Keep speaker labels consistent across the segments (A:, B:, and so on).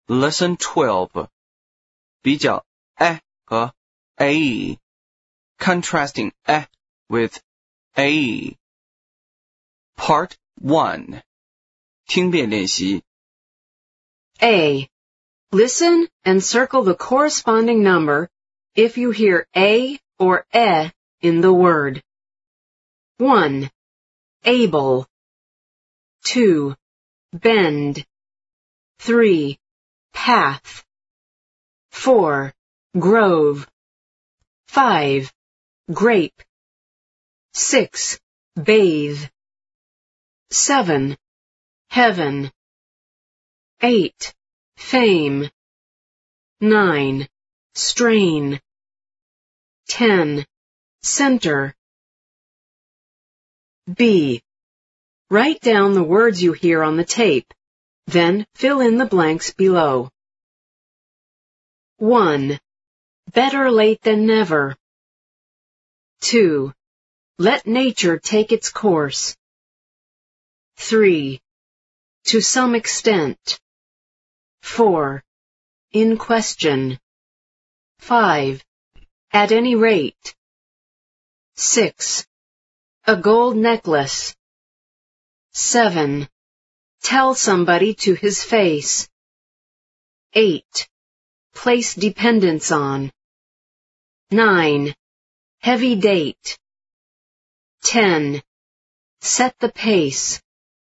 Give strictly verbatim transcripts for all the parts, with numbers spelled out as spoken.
A: Lesson twelve. 比较 a 和 a, contrasting a with a. Part one. 听辨练习
B: A. Listen and circle the corresponding number if you hear a or e in the word. one. Able. two. Bend. three. Path. four. Grove. five. Grape. six. Bathe. seven. Heaven. eight. Fame. nine. Strain. ten. Center. B. Write down the words you hear on the tape, then fill in the blanks below. one. Better late than never. two. Let nature take its course. three. To some extent. four. In question. five. At any rate. six. A gold necklace. seven. Tell somebody to his face. eight. Place dependence on. nine. Heavy date. ten. Set the pace.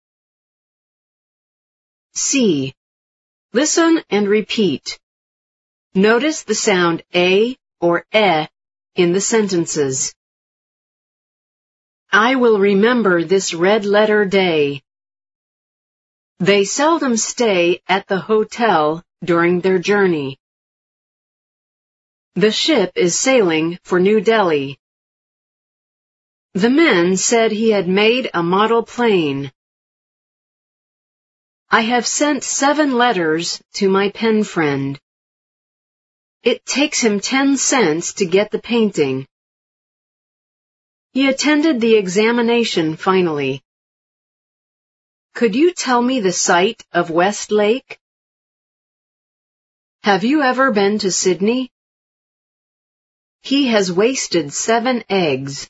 B: C. Listen and repeat. Notice the sound a or e in the sentences. I will remember this red letter day. They seldom stay at the hotel during their journey. The ship is sailing for New Delhi. The man said he had made a model plane. I have sent seven letters to my pen friend. It takes him ten cents to get the painting. He attended the examination finally. Could you tell me the site of Westlake? Have you ever been to Sydney? He has wasted seven eggs.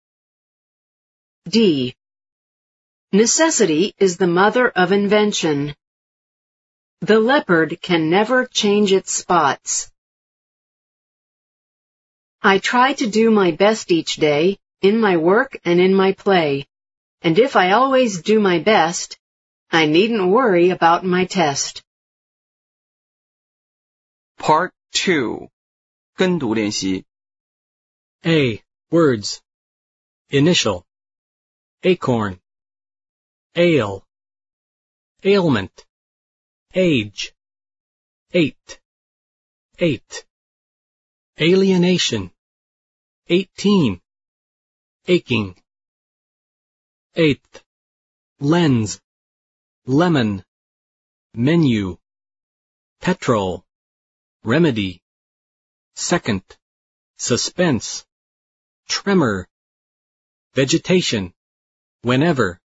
B: D. Necessity is the mother of invention. The leopard can never change its spots. I try to do my best each day, in my work and in my play, and if I always do my best, I needn't worry about my test.
A: Part two. 跟读练习
C: A. Words. Initial. Acorn. Ale. Ailment. Age. Eight. Eight. Alienation. Eighteen. Aching. Eighth. Lens. Lemon. Menu. Petrol. Remedy. Second. Suspense. Tremor. Vegetation. Whenever.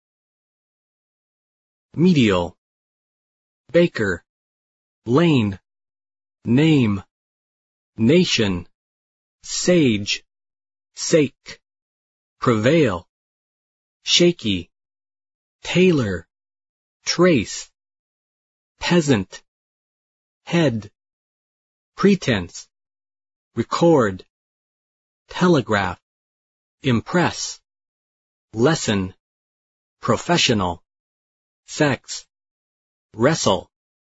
C: Medial. Baker. Lane. Name. Nation. Sage. Sake. Prevail. Shaky. Tailor. Trace. Peasant. Head. Pretense. Record. Telegraph. Impress. Lesson. Professional. Sex. Wrestle.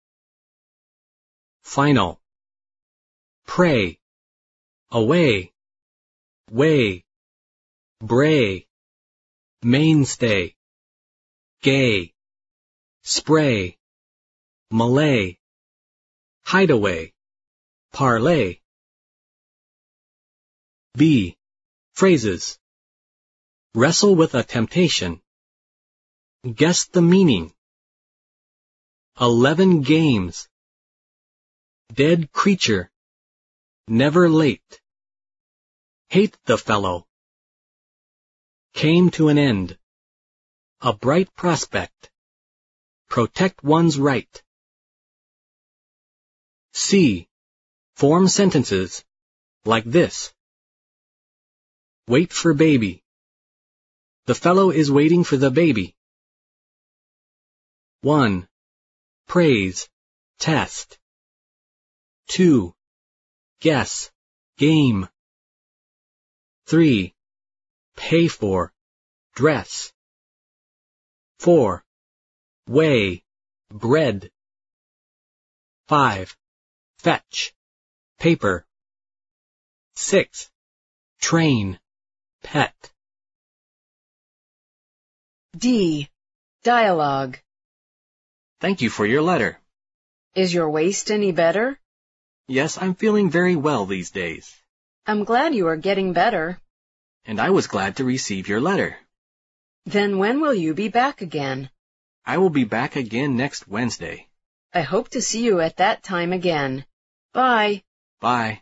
C: Final. Pray. Away. Way. Bray. Mainstay. Gay. Spray. Malay. Hideaway. Parlay. B. Phrases. Wrestle with a temptation. Guess the meaning. Eleven games. Dead creature. Never late. Hate the fellow. Came to an end. A bright prospect. Protect one's right. C. Form sentences like this. Wait for baby. The fellow is waiting for the baby. one. Praise, test. two. Guess, game. three. Pay for, dress. four. Weigh, bread. five. Fetch, paper. six. Train, pet.
B: D. Dialogue.
A: Thank you for your letter.
B: Is your waist any better?
A: Yes, I'm feeling very well these days.
B: I'm glad you are getting better.
A: And I was glad to receive your letter.
B: Then when will you be back again?
A: I will be back again next Wednesday.
B: I hope to see you at that time again. Bye.
A: Bye.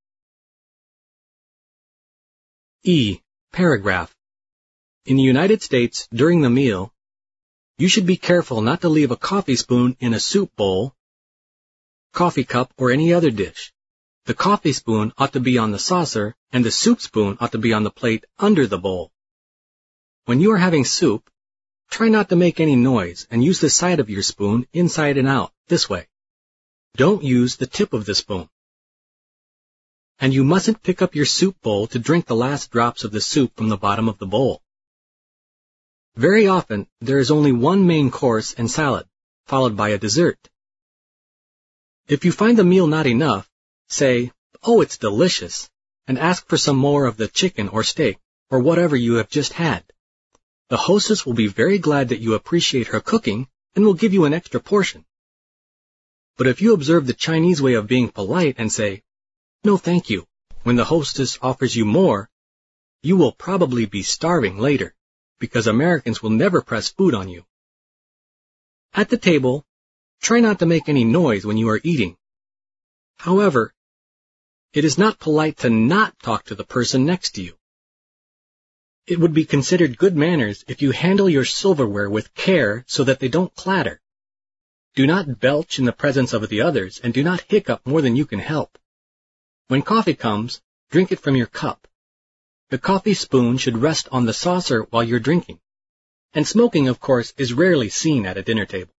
C: E. Paragraph. In the United States, during the meal, you should be careful not to leave a coffee spoon in a soup bowl, coffee cup, or any other dish. The coffee spoon ought to be on the saucer, and the soup spoon ought to be on the plate under the bowl. When you are having soup, try not to make any noise and use the side of your spoon inside and out, this way. Don't use the tip of the spoon. And you mustn't pick up your soup bowl to drink the last drops of the soup from the bottom of the bowl. Very often, there is only one main course and salad, followed by a dessert. If you find the meal not enough, say, "Oh, it's delicious," and ask for some more of the chicken or steak, or whatever you have just had. The hostess will be very glad that you appreciate her cooking and will give you an extra portion. But if you observe the Chinese way of being polite and say, "No, thank you," when the hostess offers you more, you will probably be starving later, because Americans will never press food on you. At the table, try not to make any noise when you are eating. However, it is not polite to not talk to the person next to you. It would be considered good manners if you handle your silverware with care so that they don't clatter. Do not belch in the presence of the others, and do not hiccup more than you can help. When coffee comes, drink it from your cup. The coffee spoon should rest on the saucer while you're drinking. And smoking, of course, is rarely seen at a dinner table.